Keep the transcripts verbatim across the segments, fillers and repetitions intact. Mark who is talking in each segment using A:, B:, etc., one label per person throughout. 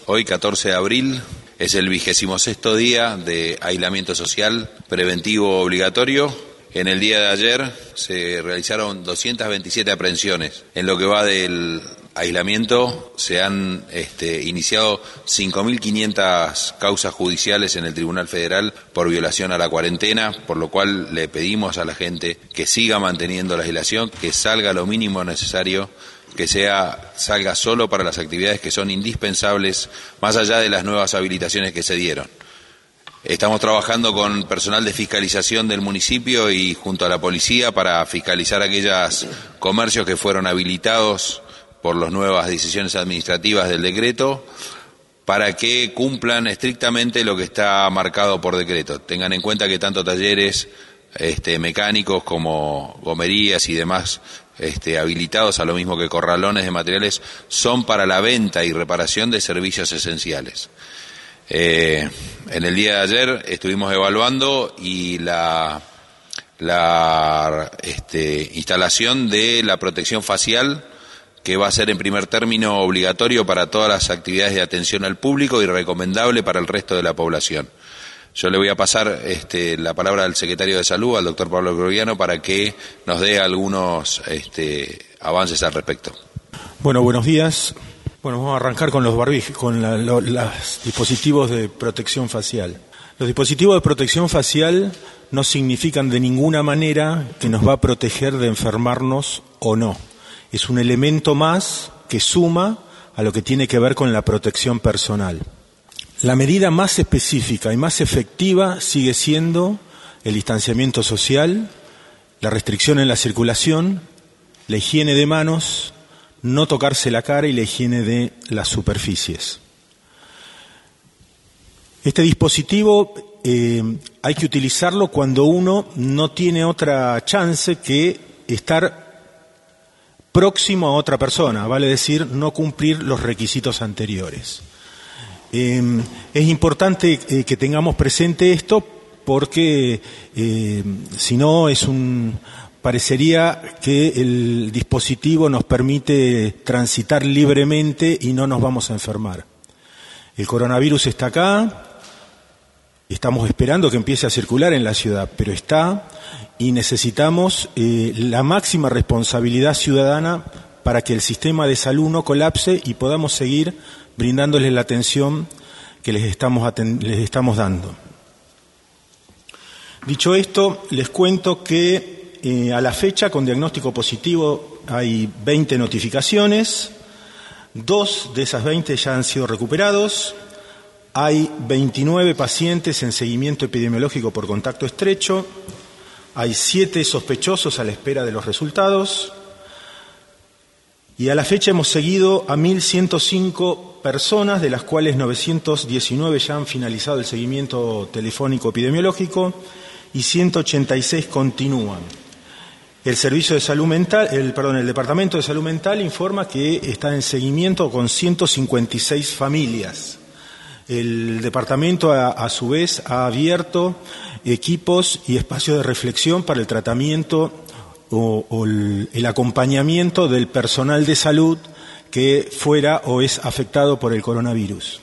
A: Hoy, catorce de abril, es el vigésimo sexto día de aislamiento social preventivo obligatorio. En el día de ayer se realizaron doscientas veintisiete aprehensiones. En lo que va del aislamiento se han este, iniciado cinco mil quinientas causas judiciales en el Tribunal Federal por violación a la cuarentena, por lo cual le pedimos a la gente que siga manteniendo la aislación, que salga lo mínimo necesario, que sea salga solo para las actividades que son indispensables, más allá de las nuevas habilitaciones que se dieron. Estamos trabajando con personal de fiscalización del municipio y junto a la policía para fiscalizar aquellos comercios que fueron habilitados por las nuevas decisiones administrativas del decreto, para que cumplan estrictamente lo que está marcado por decreto. Tengan en cuenta que tanto talleres este, mecánicos como gomerías y demás este, habilitados, a lo mismo que corralones de materiales, son para la venta y reparación de servicios esenciales. Eh, en el día de ayer estuvimos evaluando y la, la este, instalación de la protección facial, que va a ser en primer término obligatorio para todas las actividades de atención al público y recomendable para el resto de la población. Yo le voy a pasar este, la palabra al secretario de Salud, al doctor Pablo Groviano, para que nos dé algunos este, avances al respecto.
B: Bueno, buenos días. Bueno, vamos a arrancar con los barbijos, con la, lo, los dispositivos de protección facial. Los dispositivos de protección facial no significan de ninguna manera que nos va a proteger de enfermarnos o no. Es un elemento más que suma a lo que tiene que ver con la protección personal. La medida más específica y más efectiva sigue siendo el distanciamiento social, la restricción en la circulación, la higiene de manos, no tocarse la cara y la higiene de las superficies. Este dispositivo eh, hay que utilizarlo cuando uno no tiene otra chance que estar próximo a otra persona, vale decir, no cumplir los requisitos anteriores. Eh, es importante eh, que tengamos presente esto porque eh, si no es un... parecería que el dispositivo nos permite transitar libremente y no nos vamos a enfermar. El coronavirus está acá, estamos esperando que empiece a circular en la ciudad, pero está y necesitamos eh, la máxima responsabilidad ciudadana para que el sistema de salud no colapse y podamos seguir brindándoles la atención que les estamos, aten- les estamos dando. Dicho esto, les cuento que Eh, a la fecha, con diagnóstico positivo, hay veinte notificaciones, dos de esas veinte ya han sido recuperados, hay veintinueve pacientes en seguimiento epidemiológico por contacto estrecho, hay siete sospechosos a la espera de los resultados, y a la fecha hemos seguido a mil ciento cinco personas, de las cuales novecientos diecinueve ya han finalizado el seguimiento telefónico epidemiológico y ciento ochenta y seis continúan. El Servicio de Salud Mental, el, perdón, el Departamento de Salud Mental informa que está en seguimiento con ciento cincuenta y seis familias. El departamento, a, a su vez, ha abierto equipos y espacios de reflexión para el tratamiento o, o el, el acompañamiento del personal de salud que fuera o es afectado por el coronavirus.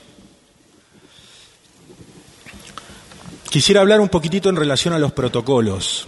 B: Quisiera hablar un poquitito en relación a los protocolos.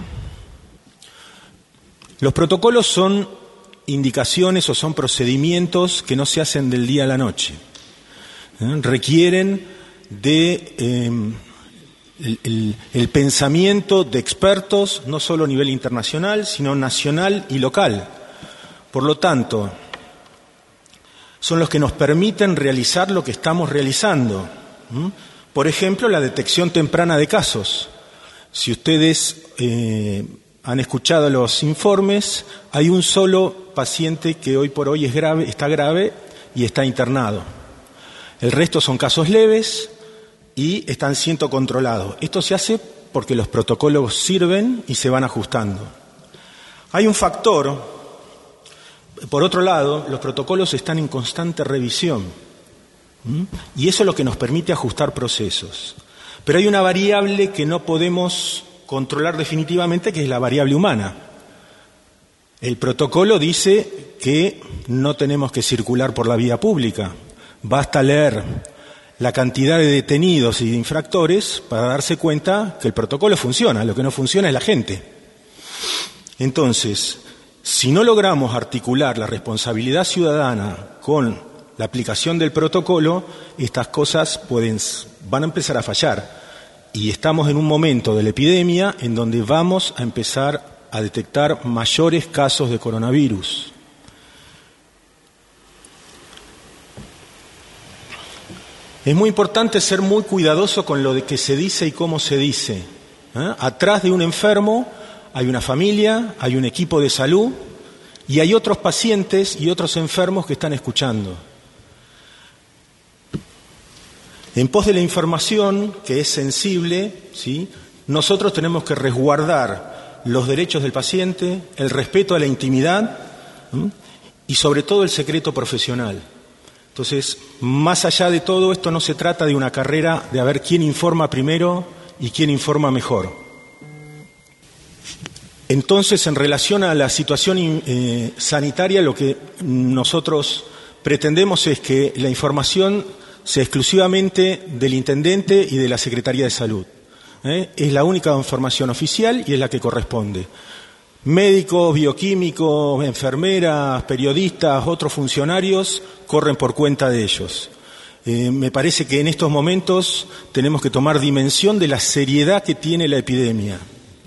B: Los protocolos son indicaciones o son procedimientos que no se hacen del día a la noche. ¿Eh? Requieren de eh, el, el, el pensamiento de expertos, no solo a nivel internacional, sino nacional y local. Por lo tanto, son los que nos permiten realizar lo que estamos realizando. ¿Mm? Por ejemplo, la detección temprana de casos. Si ustedes eh, han escuchado los informes, hay un solo paciente que hoy por hoy es grave, está grave y está internado. El resto son casos leves y están siendo controlados. Esto se hace porque los protocolos sirven y se van ajustando. Hay un factor, por otro lado, los protocolos están en constante revisión. ¿Mm? Y eso es lo que nos permite ajustar procesos. Pero hay una variable que no podemos controlar definitivamente, que es la variable humana. El protocolo dice que no tenemos que circular por la vía pública, basta leer la cantidad de detenidos y de infractores para darse cuenta que el protocolo funciona, lo que no funciona es la gente. Entonces, si no logramos articular la responsabilidad ciudadana con la aplicación del protocolo, estas cosas pueden, van a empezar a fallar. Y estamos en un momento de la epidemia en donde vamos a empezar a detectar mayores casos de coronavirus. Es muy importante ser muy cuidadoso con lo de que se dice y cómo se dice. ¿Eh? Atrás de un enfermo hay una familia, hay un equipo de salud y hay otros pacientes y otros enfermos que están escuchando. En pos de la información, que es sensible, ¿sí?, nosotros tenemos que resguardar los derechos del paciente, el respeto a la intimidad, ¿sí?, y sobre todo el secreto profesional. Entonces, más allá de todo esto, no se trata de una carrera de a ver quién informa primero y quién informa mejor. Entonces, en relación a la situación eh, sanitaria, lo que nosotros pretendemos es que la información sea exclusivamente del intendente y de la Secretaría de Salud. ¿Eh? Es la única información oficial y es la que corresponde. Médicos, bioquímicos, enfermeras, periodistas, otros funcionarios corren por cuenta de ellos. Eh, me parece que en estos momentos tenemos que tomar dimensión de la seriedad que tiene la epidemia.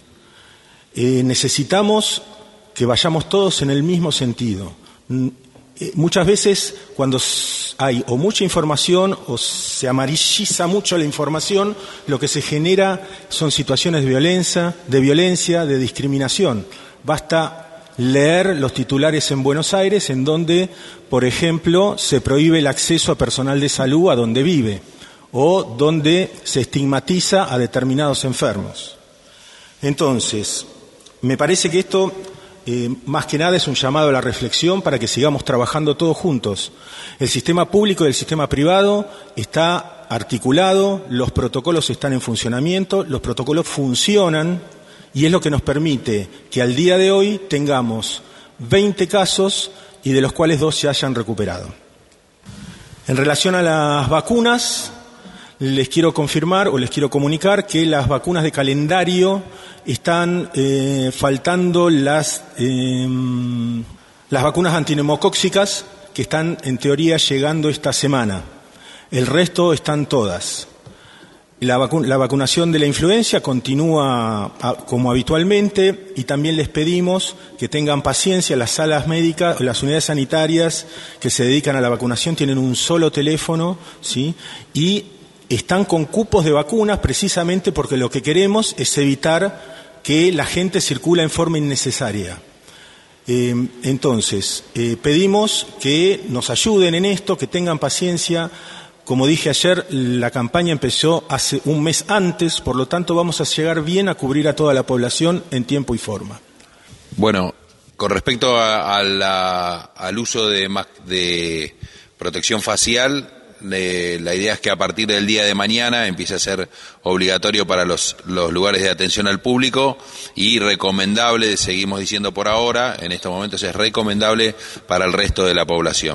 B: Eh, necesitamos que vayamos todos en el mismo sentido. Muchas veces cuando hay o mucha información o se amarilliza mucho la información, lo que se genera son situaciones de violencia, de violencia, de discriminación. Basta leer los titulares en Buenos Aires en donde, por ejemplo, se prohíbe el acceso a personal de salud a donde vive o donde se estigmatiza a determinados enfermos. Entonces, me parece que esto Eh, más que nada es un llamado a la reflexión para que sigamos trabajando todos juntos. El sistema público y el sistema privado está articulado, los protocolos están en funcionamiento, los protocolos funcionan y es lo que nos permite que al día de hoy tengamos veinte casos y de los cuales dos se hayan recuperado. En relación a las vacunas, les quiero confirmar o les quiero comunicar que las vacunas de calendario están eh, faltando las, eh, las vacunas antineumocóxicas que están en teoría llegando esta semana. El resto están todas. La, vacu- la vacunación de la influenza continúa a, como habitualmente y también les pedimos que tengan paciencia. Las salas médicas, las unidades sanitarias que se dedican a la vacunación tienen un solo teléfono, ¿sí?, y están con cupos de vacunas precisamente porque lo que queremos es evitar que la gente circule en forma innecesaria. Eh, entonces, eh, pedimos que nos ayuden en esto, que tengan paciencia. Como dije ayer, la campaña empezó hace un mes antes, por lo tanto vamos a llegar bien a cubrir a toda la población en tiempo y forma.
A: Bueno, con respecto a, a la, al uso de, de protección facial, Eh, la idea es que a partir del día de mañana empiece a ser obligatorio para los, los lugares de atención al público y recomendable, seguimos diciendo por ahora, en estos momentos es recomendable para el resto de la población.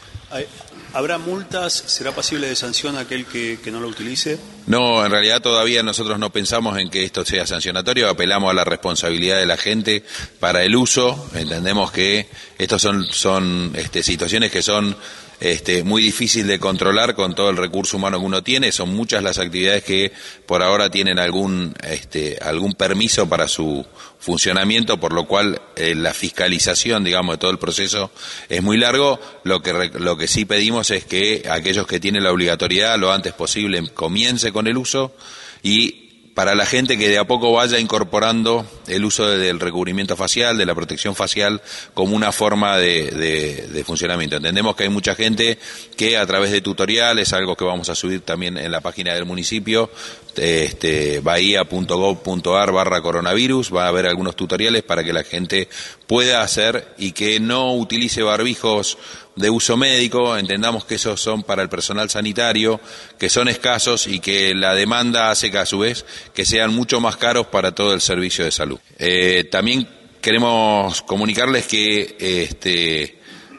C: ¿Habrá multas? ¿Será pasible de sanción aquel que, que no lo utilice?
A: No, en realidad todavía nosotros no pensamos en que esto sea sancionatorio, apelamos a la responsabilidad de la gente para el uso, entendemos que estas son, son este, situaciones que son Este, muy difícil de controlar con todo el recurso humano que uno tiene. Son muchas las actividades que por ahora tienen algún este, algún permiso para su funcionamiento, por lo cual eh, la fiscalización, digamos, de todo el proceso es muy largo. Lo que lo que sí pedimos es que aquellos que tienen la obligatoriedad lo antes posible comiencen con el uso y para la gente que de a poco vaya incorporando el uso del recubrimiento facial, de la protección facial, como una forma de, de, de funcionamiento. Entendemos que hay mucha gente que a través de tutoriales, algo que vamos a subir también en la página del municipio, este, bahía punto gov punto ar barra coronavirus, va a haber algunos tutoriales para que la gente pueda hacer y que no utilice barbijos de uso médico. Entendamos que esos son para el personal sanitario, que son escasos y que la demanda hace que a su vez que sean mucho más caros para todo el servicio de salud. Eh, también queremos comunicarles que este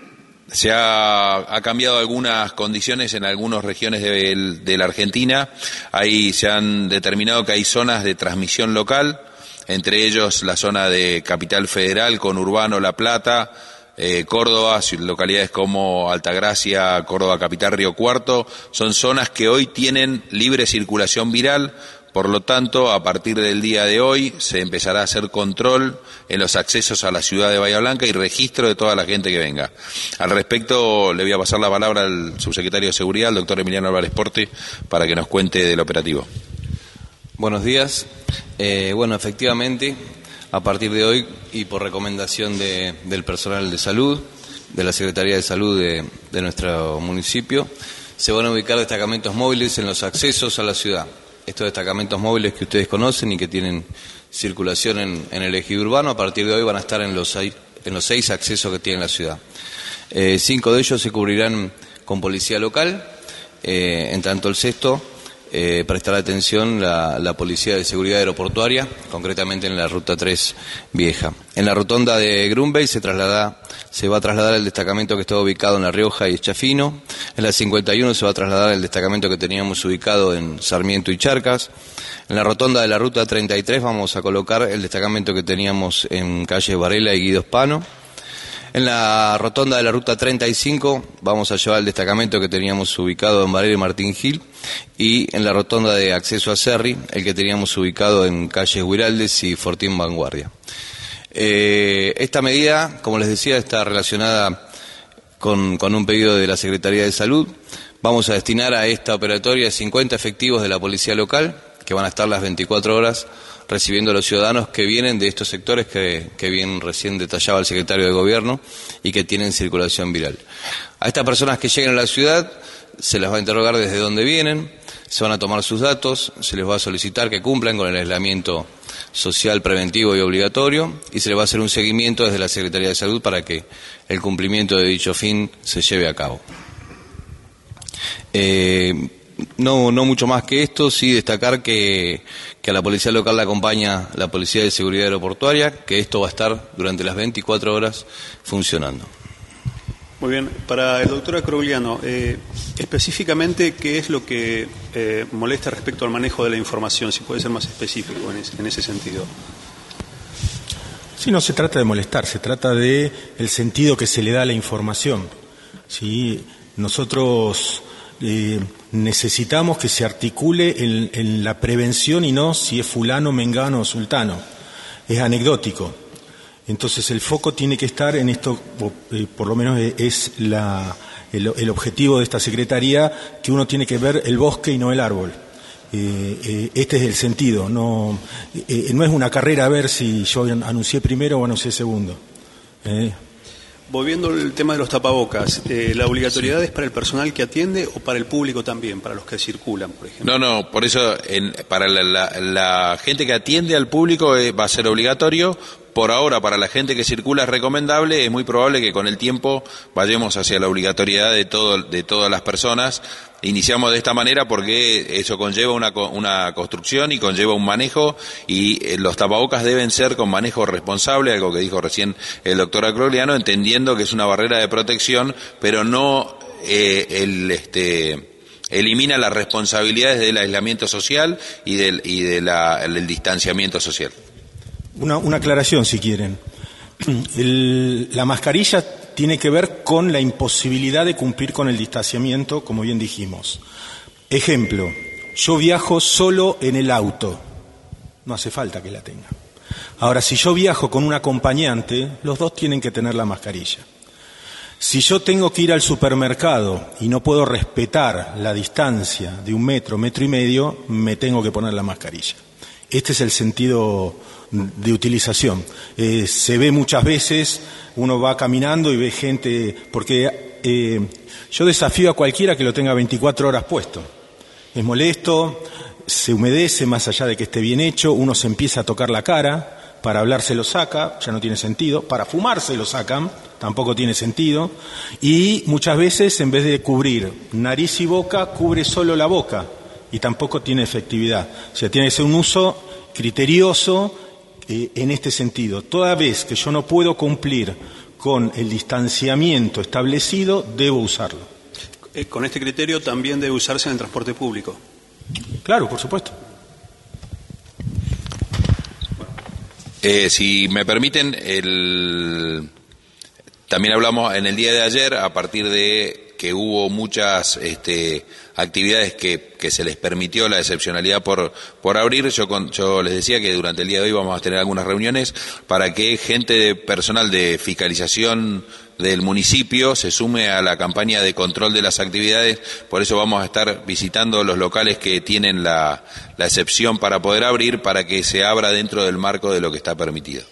A: Se ha, ha cambiado algunas condiciones en algunas regiones de, de la Argentina. Ahí se han determinado que hay zonas de transmisión local, entre ellos la zona de Capital Federal, Conurbano, La Plata, eh, Córdoba, localidades como Altagracia, Córdoba Capital, Río Cuarto. Son zonas que hoy tienen libre circulación viral. Por lo tanto, a partir del día de hoy se empezará a hacer control en los accesos a la ciudad de Bahía Blanca y registro de toda la gente que venga. Al respecto, le voy a pasar la palabra al subsecretario de Seguridad, el doctor Emiliano Álvarez Porte, para que nos cuente del operativo.
D: Buenos días. Eh, bueno, efectivamente, a partir de hoy y por recomendación de, del personal de salud, de la Secretaría de Salud de, de nuestro municipio, se van a ubicar destacamentos móviles en los accesos a la ciudad. Estos destacamentos móviles que ustedes conocen y que tienen circulación en, en el ejido urbano, a partir de hoy van a estar en los seis, en los seis accesos que tiene la ciudad. Eh, cinco de ellos se cubrirán con policía local, eh, en tanto el sexto eh, prestará atención la, la Policía de Seguridad Aeroportuaria, concretamente en la Ruta tres Vieja. En la rotonda de Grunwald se traslada, se va a trasladar el destacamento que estaba ubicado en La Rioja y Eschafino. En la cincuenta y uno se va a trasladar el destacamento que teníamos ubicado en Sarmiento y Charcas. En la rotonda de la Ruta treinta y tres vamos a colocar el destacamento que teníamos en calle Varela y Guido Spano. En la rotonda de la Ruta treinta y cinco vamos a llevar el destacamento que teníamos ubicado en Varela y Martín Gil, y en la rotonda de acceso a Cerri, el que teníamos ubicado en calles Huiraldes y Fortín Vanguardia. Eh, esta medida, como les decía, está relacionada con, con un pedido de la Secretaría de Salud. Vamos a destinar a esta operatoria cincuenta efectivos de la policía local, que van a estar las veinticuatro horas recibiendo a los ciudadanos que vienen de estos sectores que, que bien recién detallaba el secretario de Gobierno y que tienen circulación viral. A estas personas que lleguen a la ciudad se les va a interrogar desde dónde vienen, se van a tomar sus datos, se les va a solicitar que cumplan con el aislamiento social preventivo y obligatorio, y se les va a hacer un seguimiento desde la Secretaría de Salud para que el cumplimiento de dicho fin se lleve a cabo. Eh, No, no mucho más que esto, sí destacar que, que a la policía local la acompaña la Policía de Seguridad Aeroportuaria, que esto va a estar durante las veinticuatro horas funcionando.
C: Muy bien, para el doctor Acrogliano, eh, específicamente, ¿qué es lo que eh, molesta respecto al manejo de la información? Si puede ser más específico en ese, en ese sentido.
B: Sí, no se trata de molestar, se trata de el sentido que se le da a la información. ¿Sí? Nosotros eh, necesitamos que se articule en, en la prevención y no si es fulano, mengano o sultano. Es anecdótico. Entonces el foco tiene que estar en esto, eh, por lo menos es la, el, el objetivo de esta Secretaría, que uno tiene que ver el bosque y no el árbol. Eh, eh, este es el sentido. No, eh, no es una carrera a ver si yo anuncié primero o anuncié segundo. Eh.
C: Volviendo al tema de los tapabocas, eh, ¿la obligatoriedad es para el personal que atiende o para el público también, para los que circulan, por ejemplo?
A: No, no, por eso en, para la, la, la gente que atiende al público eh, va a ser obligatorio. Por ahora, para la gente que circula es recomendable. Es muy probable que con el tiempo vayamos hacia la obligatoriedad de todo, de todas las personas. Iniciamos de esta manera porque eso conlleva una, una construcción y conlleva un manejo, y eh, los tapabocas deben ser con manejo responsable, algo que dijo recién el doctor Acrogliano, entendiendo que es una barrera de protección, pero no eh, el este elimina las responsabilidades del aislamiento social y del y de la, el distanciamiento social.
B: Una, una aclaración, si quieren. El, la mascarilla tiene que ver con la imposibilidad de cumplir con el distanciamiento, como bien dijimos. Ejemplo, yo viajo solo en el auto, no hace falta que la tenga. Ahora, si yo viajo con un acompañante, los dos tienen que tener la mascarilla. Si yo tengo que ir al supermercado y no puedo respetar la distancia de un metro, metro y medio, me tengo que poner la mascarilla. Este es el sentido de utilización. Eh, se ve muchas veces, uno va caminando y ve gente, porque eh, yo desafío a cualquiera que lo tenga veinticuatro horas puesto. Es molesto, se humedece más allá de que esté bien hecho, uno se empieza a tocar la cara, para hablar se lo saca, ya no tiene sentido, para fumar se lo sacan, tampoco tiene sentido, y muchas veces en vez de cubrir nariz y boca, cubre solo la boca, y tampoco tiene efectividad. O sea, tiene que ser un uso criterioso eh, en este sentido. Toda vez que yo no puedo cumplir con el distanciamiento establecido, debo usarlo.
C: Eh, con este criterio también debe usarse en el transporte público.
B: Claro, por supuesto.
A: Eh, si me permiten, el... también hablamos en el día de ayer, a partir de que hubo muchas este, actividades que, que se les permitió la excepcionalidad por, por abrir, yo, con, yo les decía que durante el día de hoy vamos a tener algunas reuniones para que gente de personal de fiscalización del municipio se sume a la campaña de control de las actividades. Por eso vamos a estar visitando los locales que tienen la, la excepción para poder abrir, para que se abra dentro del marco de lo que está permitido.